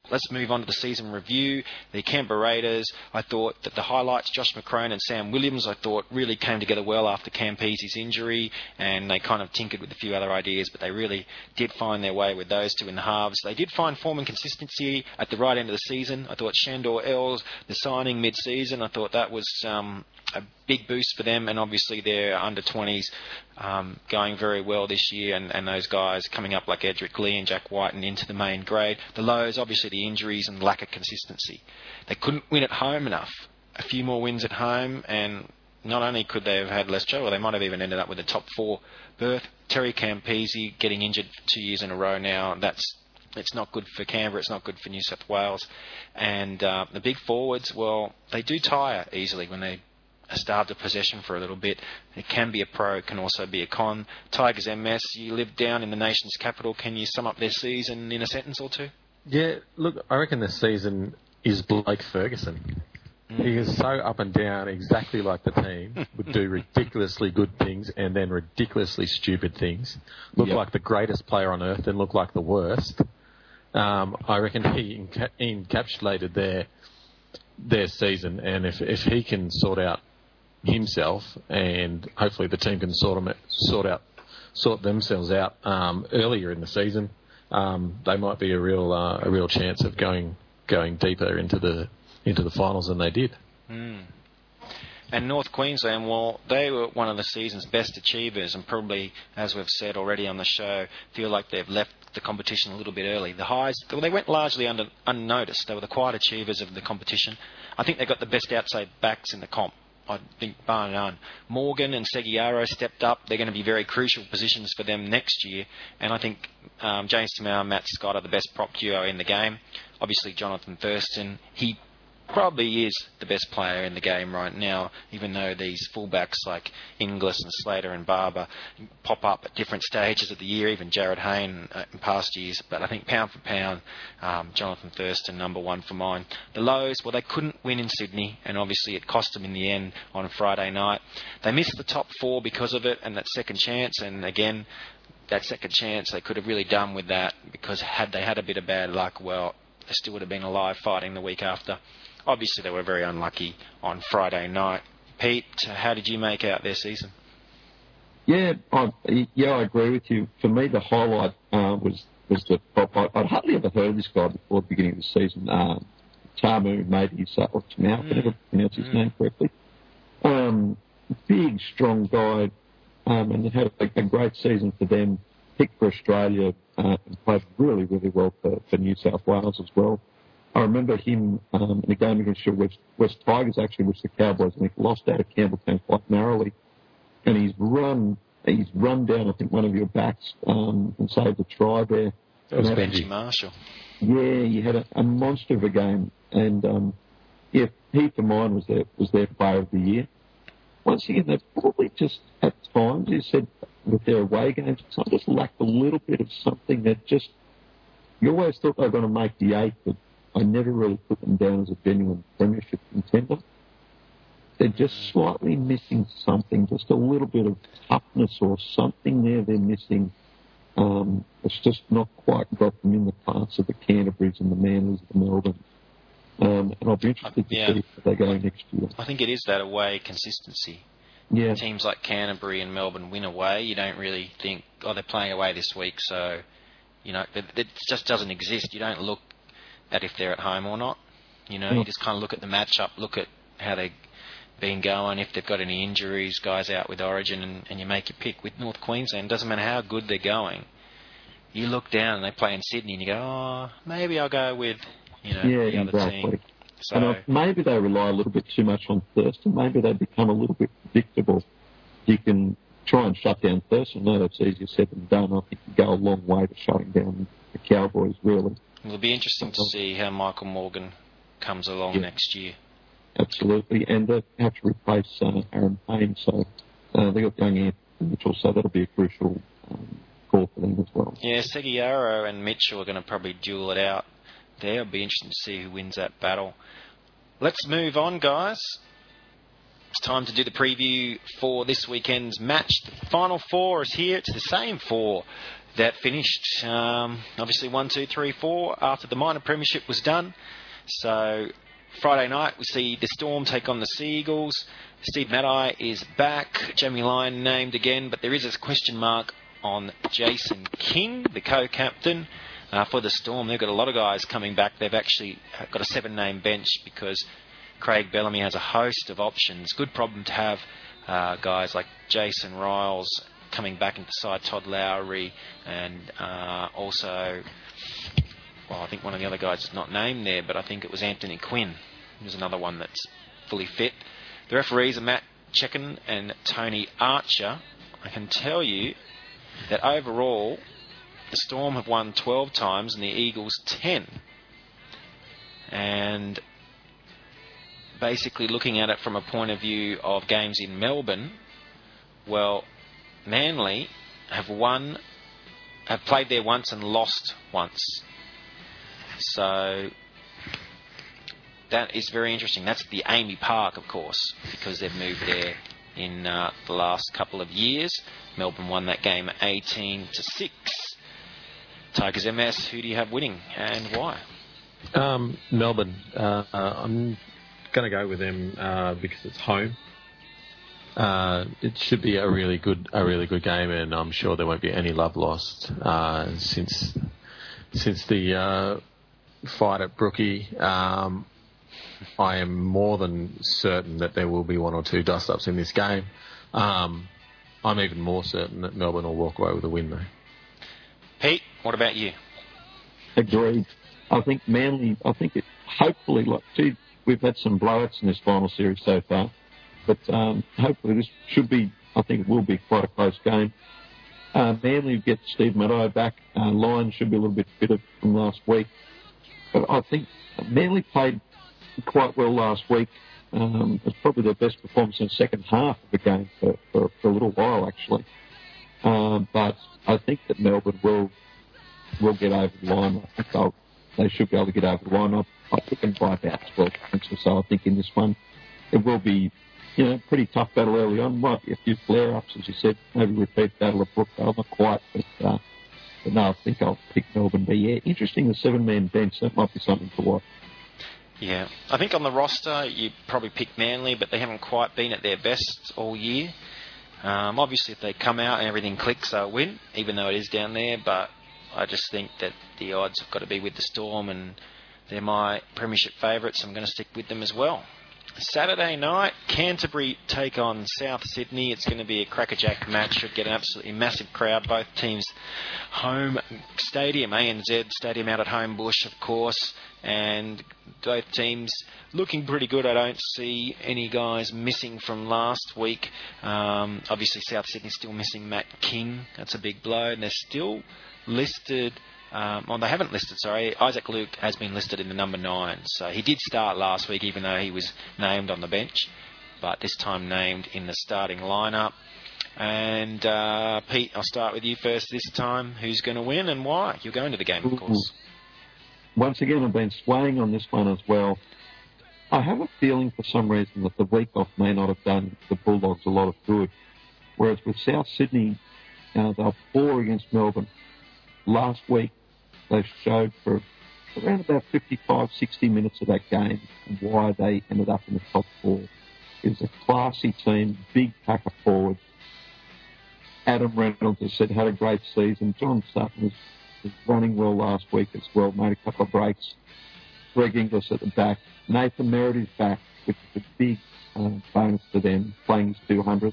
Let's move on to the season review. The Canberra Raiders, I thought that the highlights, Josh McCrone and Sam Williams, I thought really came together well after Campese's injury, and they kind of tinkered with a few other ideas, but they really did find their way with those two in the halves. They did find form and consistency at the right end of the season. I thought Shandor Els, the signing mid-season, I thought that was a big boost for them, and obviously their under-20s going very well this year, and those guys coming up like Edric Lee and Jack White and into the main grade. The lows, obviously the injuries and lack of consistency. They couldn't win at home enough. A few more wins at home, and not only could they have had less trouble, they might have even ended up with a top 4 berth. Terry Campese getting injured 2 years in a row now, it's not good for Canberra, it's not good for New South Wales. And the big forwards, well, they do tire easily when they are starved of possession for a little bit. It can be a pro, it can also be a con. Tigers MS, you live down in the nation's capital. Can you sum up their season in a sentence or two? Yeah, look, I reckon this season is Blake Ferguson. He is so up and down, exactly like the team, would do ridiculously good things and then ridiculously stupid things. Look like the greatest player on earth and look like the worst. I reckon he encapsulated their season, and if he can sort out himself, and hopefully the team can sort themselves out earlier in the season, they might be a real chance of going deeper into the finals than they did. And North Queensland, well, they were one of the season's best achievers, and probably, as we've said already on the show, feel like they've left the competition a little bit early. The Highs, well, they went largely unnoticed. They were the quiet achievers of the competition. I think they got the best outside backs in the comp. I think bar none. Morgan and Seguiaro stepped up. They're going to be very crucial positions for them next year. And I think James Tamau and Matt Scott are the best prop duo in the game. Obviously, Jonathan Thurston, he probably is the best player in the game right now, even though these fullbacks like Inglis and Slater and Barber pop up at different stages of the year, even Jared Hayne in past years. But I think pound for pound, Jonathan Thurston, number one for mine. The lows, well, they couldn't win in Sydney, and obviously it cost them in the end on Friday night. They missed the top 4 because of it and that second chance, and again, that second chance they could have really done with that, because had they had a bit of bad luck, well, they still would have been alive fighting the week after. Obviously, they were very unlucky on Friday night. Pete, how did you make out their season? Yeah, I agree with you. For me, the highlight was the prop. I'd hardly ever heard of this guy before the beginning of the season. Tamu Madi or Tamau, if I never pronounce his name correctly. Big, strong guy, and they had a great season for them. Picked for Australia and played really, really well for New South Wales as well. I remember him in a game against your West Tigers, actually, which the Cowboys, I think, lost out of Campbelltown quite narrowly. And he's run down, I think, one of your backs and saved a try there. That was Benji Marshall. Yeah, he had a monster of a game. And, he for mine was their player of the year. Once again, they probably just, at times, you said, with their away games, some just lacked a little bit of something that just, you always thought they were going to make the 8, but I never really put them down as a genuine premiership contender. They're just slightly missing something, just a little bit of toughness or something there they're missing. It's just not quite got them in the class of the Canterburys and the Manlys and the Melbourne. And I'll be interested to see if they go next year. I think it is that away consistency. Yeah. Teams like Canterbury and Melbourne win away. You don't really think, they're playing away this week, so, it just doesn't exist. You don't look at if they're at home or not. You just kind of look at the matchup, look at how they've been going, if they've got any injuries, guys out with Origin, and you make your pick. With North Queensland, doesn't matter how good they're going. You look down and they play in Sydney and you go, maybe I'll go with, the other team. So, and maybe they rely a little bit too much on Thurston. Maybe they become a little bit predictable. You can try and shut down Thurston. No, that's easier said than done. I think you go a long way to shutting down the Cowboys, really. It'll be interesting to see how Michael Morgan comes along next year. Absolutely, and they have to replace Aaron Payne, so they've got young Anthony Mitchell, so that'll be a crucial call for them as well. Yeah, Seguiaro and Mitchell are going to probably duel it out there. It'll be interesting to see who wins that battle. Let's move on, guys. It's time to do the preview for this weekend's match. The Final Four is here. It's the same 4 that finished obviously 1, 2, 3, 4 after the minor premiership was done. So Friday night we see the Storm take on the Sea Eagles. Steve Maddai is back. Jamie Lyon named again, but there is a question mark on Jason King, the co-captain for the Storm. They've got a lot of guys coming back. They've actually got a 7-name bench because Craig Bellamy has a host of options. Good problem to have. Guys like Jason Riles coming back into the side, Todd Lowry, and also, well, I think one of the other guys is not named there, but I think it was Anthony Quinn. There's another one that's fully fit. The referees are Matt Checken and Tony Archer. I can tell you that overall, the Storm have won 12 times and the Eagles 10. And basically looking at it from a point of view of games in Melbourne, well, Manly have played there once and lost once. So that is very interesting. That's the Amy Park, of course, because they've moved there in the last couple of years. Melbourne won that game 18-6. Tigers MS, who do you have winning and why? Melbourne. I'm going to go with them because it's home. It should be a really good game, and I'm sure there won't be any love lost since the fight at Brookie. I am more than certain that there will be 1 or 2 dust-ups in this game. I'm even more certain that Melbourne will walk away with a win, though. Pete, what about you? Agreed. I think Manly, hopefully, we've had some blowouts in this final series so far, but hopefully this should be, I think it will be quite a close game. Manly get Steve Maddai back. Lions should be a little bit fitter from last week. But I think Manly played quite well last week. It's probably their best performance in the second half of the game for a little while, actually. But I think that Melbourne will get over the line. I think they should be able to get over the line. I pick them by about 12 points or so. I think in this one it will be, pretty tough battle early on. Might be a few flare-ups, as you said. Maybe repeat Battle of Brookvale. Not quite, but no, I think I'll pick Melbourne. But yeah, interesting, the 7-man bench. That might be something to watch. Yeah, I think on the roster you probably pick Manly, but they haven't quite been at their best all year. Obviously, if they come out and everything clicks, they'll win, even though it is down there. But I just think that the odds have got to be with the Storm, and they're my premiership favourites. I'm going to stick with them as well. Saturday night, Canterbury take on South Sydney. It's going to be a crackerjack match. Should get an absolutely massive crowd. Both teams' home stadium, ANZ Stadium out at Homebush, of course. And both teams looking pretty good. I don't see any guys missing from last week. Obviously, South Sydney still missing Matt King. That's a big blow. And they're still listed... they haven't listed, sorry. Isaac Luke has been listed in the number 9. So he did start last week, even though he was named on the bench. But this time named in the starting lineup. And Pete, I'll start with you first this time. Who's going to win and why? You're going to the game, of course. Once again, I've been swaying on this one as well. I have a feeling for some reason that the week off may not have done the Bulldogs a lot of good. Whereas with South Sydney, they were 4 against Melbourne. Last week, they showed for around about 55, 60 minutes of that game why they ended up in the top 4. It was a classy team, big pack of forwards. Adam Reynolds, as I said, had a great season. John Sutton was running well last week as well, made a couple of breaks. Greg Inglis at the back. Nathan Merritt is back, which is a big bonus to them, playing his 200th.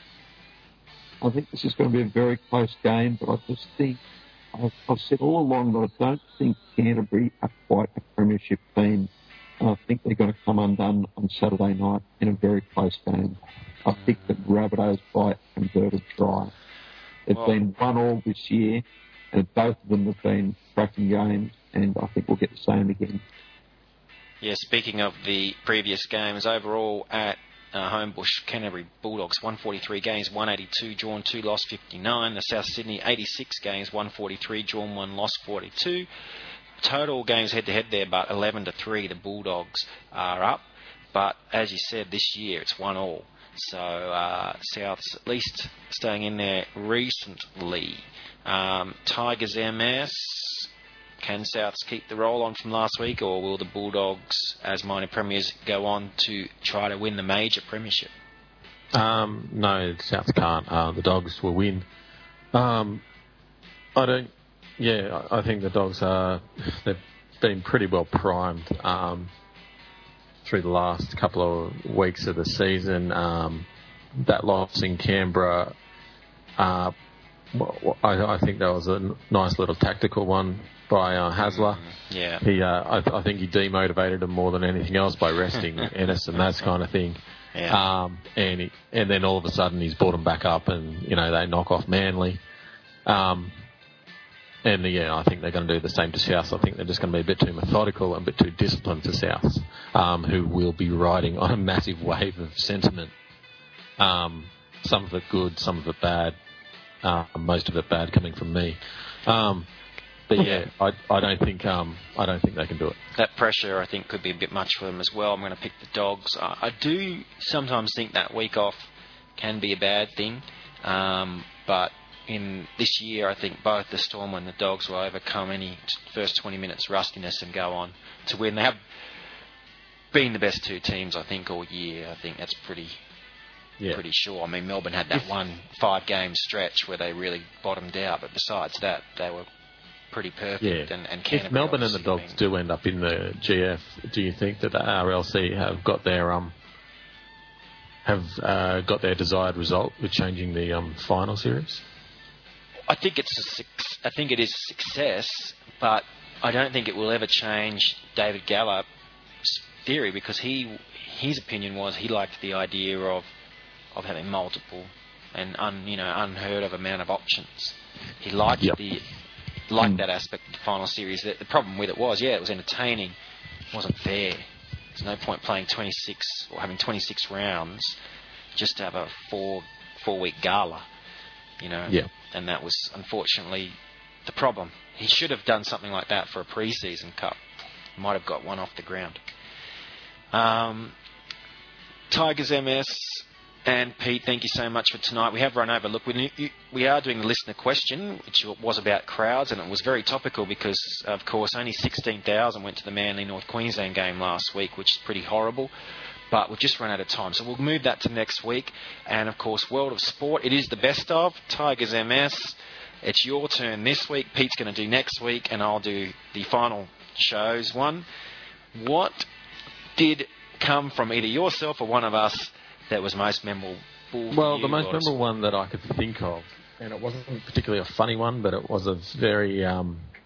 I think this is going to be a very close game, but I just think, I've said all along that I don't think Canterbury are quite a premiership team. And I think they're going to come undone on Saturday night in a very close game. I think that Rabbitohs by converted try. They've been 1-1 this year, and both of them have been cracking games, and I think we'll get the same again. Yeah, speaking of the previous games, overall at Homebush, Canterbury Bulldogs 143 games, 182, drawn 2, lost 59. The South Sydney 86 games, 143, drawn 1, lost 42. Total games head-to-head there, but 11-3. The Bulldogs are up. But as you said, this year it's 1-1. So South's at least staying in there recently. Tigers MS. Can Souths keep the roll on from last week, or will the Bulldogs, as minor premiers, go on to try to win the major premiership? No, Souths can't. The Dogs will win. I think the Dogs they've been pretty well primed through the last couple of weeks of the season. That loss in Canberra, I think that was a nice little tactical one by Hasler. Yeah. I think he demotivated him more than anything else by resting Ennis and that kind of thing. Yeah. And then all of a sudden he's brought them back up, and they knock off Manly. I think they're going to do the same to South. I think they're just going to be a bit too methodical and a bit too disciplined to South, who will be riding on a massive wave of sentiment. Some of it good, some of it bad, most of it bad coming from me. I don't think they can do it. That pressure, I think, could be a bit much for them as well. I'm going to pick the Dogs. I do sometimes think that week off can be a bad thing, but in this year, I think both the Storm and the Dogs will overcome any first 20 minutes rustiness and go on to win. They have been the best two teams, I think, all year. I think that's pretty sure. I mean, Melbourne had that 5-game stretch where they really bottomed out, but besides that, they were pretty perfect. Yeah. And if Melbourne and the Dogs do end up in the GF, do you think that the RLC have got their desired result with changing the final series? I think it is a success, but I don't think it will ever change David Gallup's theory, because his opinion was he liked the idea of having multiple and unheard of amount of options. He liked that aspect of the final series. The problem with it was, it was entertaining. It wasn't fair. There's no point playing 26 or having 26 rounds just to have a four-week gala, Yeah. And that was, unfortunately, the problem. He should have done something like that for a pre-season cup. Might have got one off the ground. Tigers MS and Pete, thank you so much for tonight. We have run over. Look, we are doing the listener question, which was about crowds, and it was very topical because, of course, only 16,000 went to the Manly North Queensland game last week, which is pretty horrible. But we've just run out of time, so we'll move that to next week. And, of course, World of Sport, it is the best of. Tigers MS, it's your turn this week. Pete's going to do next week, and I'll do the final shows one. What did come from either yourself or one of us that was most memorable for Well, you? the most memorable one that I could think of, and it wasn't particularly a funny one, but it was a very, a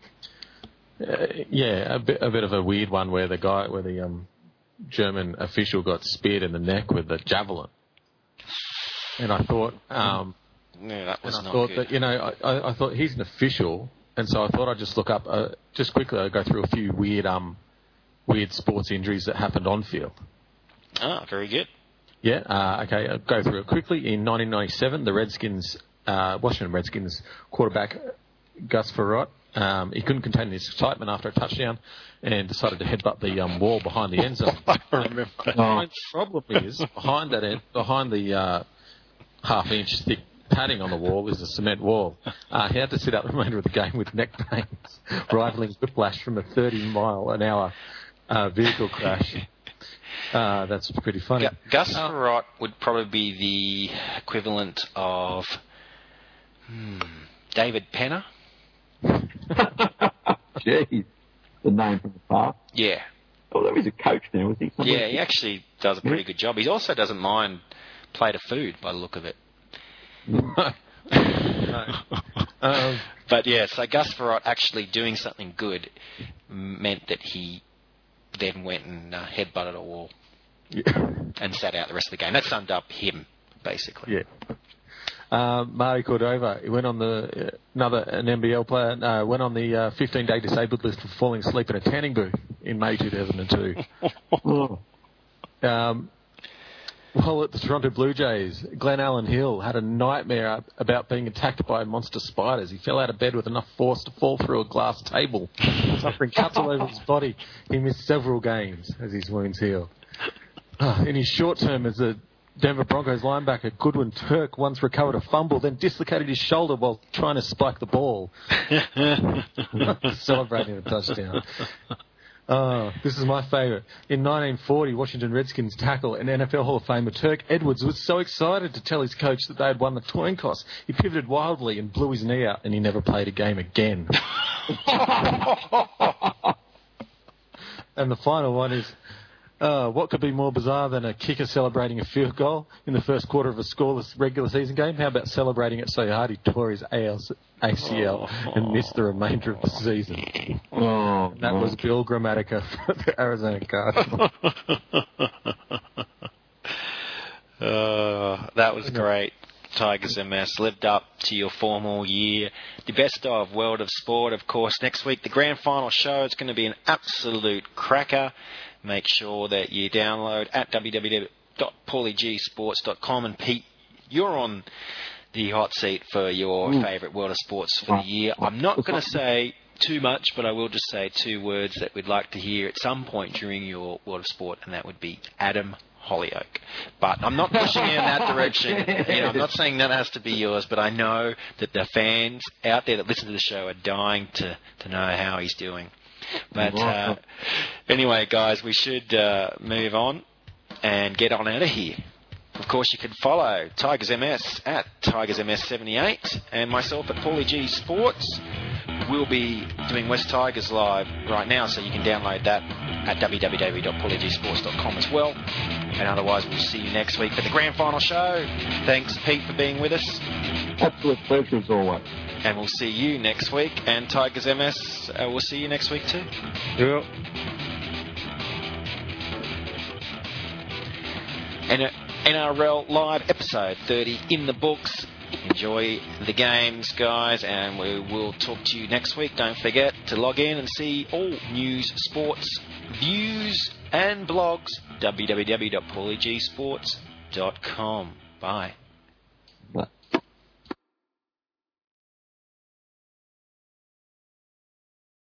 bit of a weird one where the German official got speared in the neck with a javelin. And I thought, that was not good. I thought he's an official, and so I thought I'd just look up, just quickly, I'd go through a few weird sports injuries that happened on field. Very good. Yeah, okay, I'll go through it quickly. In 1997, the Washington Redskins quarterback Gus Frerotte, he couldn't contain his excitement after a touchdown and decided to headbutt the wall behind the end zone. I remember. The problem is, behind the half-inch thick padding on the wall is a cement wall. He had to sit out the remainder of the game with neck pains, rivaling whiplash from a 30-mile-an-hour vehicle crash. That's pretty funny. Gus Frerotte would probably be the equivalent of David Penner. Jeez, the name from the past. Yeah. Oh, he's a coach now, is he? Yeah, he actually does a pretty good job. He also doesn't mind plate of food by the look of it. But yeah, so Gus Frerotte actually doing something good meant that he then went and headbutted a wall and sat out the rest of the game. That summed up him, basically. Yeah. Marty Cordova, he went on an NBL player, went on the 15-day disabled list for falling asleep in a tanning booth in May 2002. While at the Toronto Blue Jays, Glenn Allen Hill had a nightmare about being attacked by monster spiders. He fell out of bed with enough force to fall through a glass table, suffering cuts all over his body. He missed several games as his wounds healed. In his short term as a Denver Broncos linebacker Goodwin Turk once recovered a fumble, then dislocated his shoulder while trying to spike the ball. Celebrating a touchdown. Oh, this is my favourite. In 1940, Washington Redskins tackle and NFL Hall of Famer Turk Edwards was so excited to tell his coach that they had won the coin toss. He pivoted wildly and blew his knee out, and he never played a game again. And the final one is, what could be more bizarre than a kicker celebrating a field goal in the first quarter of a scoreless regular season game? How about celebrating it so hard he tore his ACL and missed the remainder of the season? And that was Bill Gramatica for the Arizona Cardinals. That was great. Tigers MS lived up to your formal year. The best of World of Sport, of course. Next week, the grand final show. It's going to be an absolute cracker. Make sure that you download at www.pauliegsports.com. And Pete, you're on the hot seat for your favourite World of Sports for the year. I'm not going to say too much, but I will just say two words that we'd like to hear at some point during your World of Sport, and that would be Adam Hollyoak. But I'm not pushing you in that direction. I'm not saying that has to be yours, but I know that the fans out there that listen to the show are dying to know how he's doing. But anyway, guys, we should move on and get on out of here. Of course, you can follow Tigers MS at Tigers MS78 and myself at Paulie G Sports. We'll be doing West Tigers live right now, so you can download that at www.pauliegsports.com as well. And otherwise, we'll see you next week for the grand final show. Thanks, Pete, for being with us. Absolute pleasure as always. And we'll see you next week. And Tigers MS, we'll see you next week too. Yeah. And NRL Live episode 30 in the books. Enjoy the games, guys, and we will talk to you next week. Don't forget to log in and see all news, sports, views, and blogs. www.pauliegsports.com. Bye. Bye.